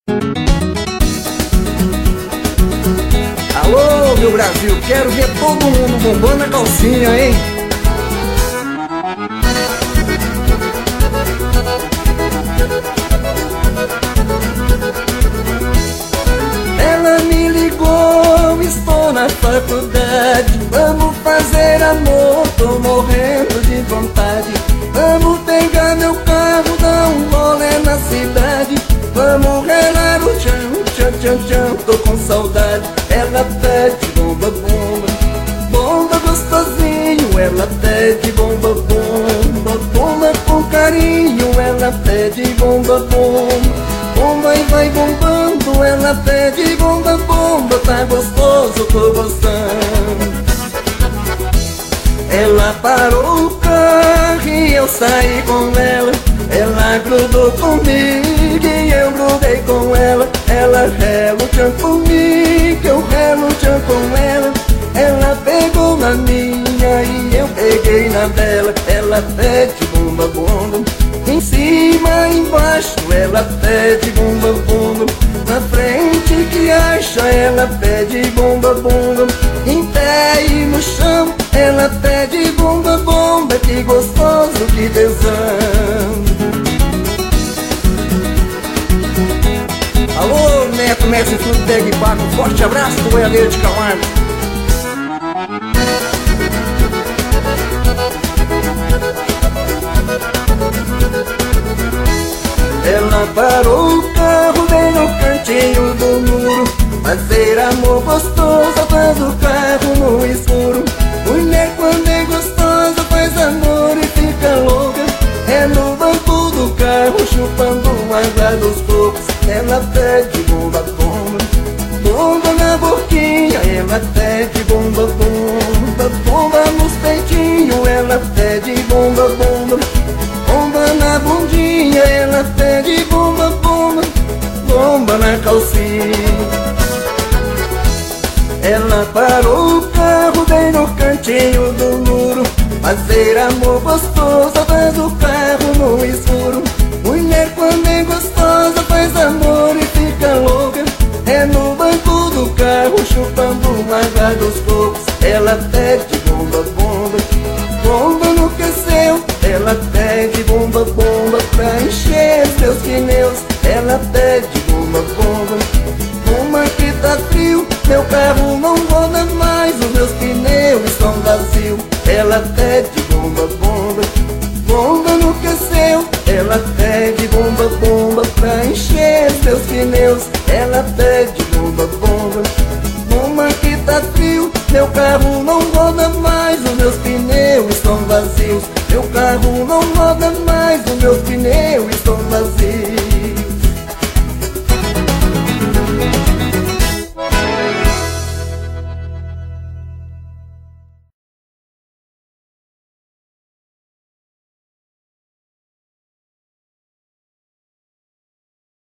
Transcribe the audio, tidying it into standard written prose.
Alô, meu Brasil, quero ver todo mundo bombando a calcinha, hein? Ela me ligou, estou na faculdade. Vamos fazer amor, tô morrendo de vontade. Vamos pegar meu carro, dar um rolê na cidade. Vamos relar o chão, tchan, tchan, tchan, tô com saudade. Ela pede bomba, bomba, bomba gostosinho. Ela pede bomba, bomba, bomba com carinho. Ela pede bomba, bomba, bomba e vai bombando. Ela pede bomba, bomba, tá gostoso, tô gostando. Ela parou o carro e eu saí com ela. Ela grudou comigo e eu grudei com ela. Ela rela o tchan comigo, eu relo o tchan com ela. Ela pegou na minha e eu peguei na dela. Ela pede bomba, bomba, em cima, embaixo. Ela pede bomba, bomba, na frente que acha. Ela pede bomba, bomba, em pé e no chão. Ela pede bomba, bomba, que gostoso, que tesão. Alô, Neto, Mestre, tudo pega e paga. Um forte abraço do Goianeiro de Camargo. Ela parou o carro bem no cantinho do muro. Fazer amor gostoso, faz o carro no escuro. Mulher quando é gostosa faz amor e fica louca. É no banco do carro chupando água dos cocos. Ela pede bomba, bomba, bomba na boquinha. Ela pede bomba, bomba, bomba nos peitinhos. Ela pede bomba, bomba, bomba na bundinha. Ela pede bomba, bomba, bomba na calcinha. Ela parou o carro bem no cantinho do muro. Fazer amor gostoso, faz o carro no escuro. Mulher quando é gostosa faz amor e fica louca. É no banco do carro chupando água dos cocos. Ela pede bomba, bomba, bomba no que é seu. Ela pede bomba, bomba, pra encher os meus pneus. Ela pede bomba, bomba, bomba que tá frio. Meu carro não roda mais, os meus pneus estão vazios. Ela pede bomba, bomba, bomba no que é seu. Ela pede bomba, bomba, pra encher os meus pneus. Ela pede bomba, bomba, bomba que tá frio. Meu carro não roda mais, os meus pneus estão vazios. Meu carro não roda mais, os meus pneus estão vazios.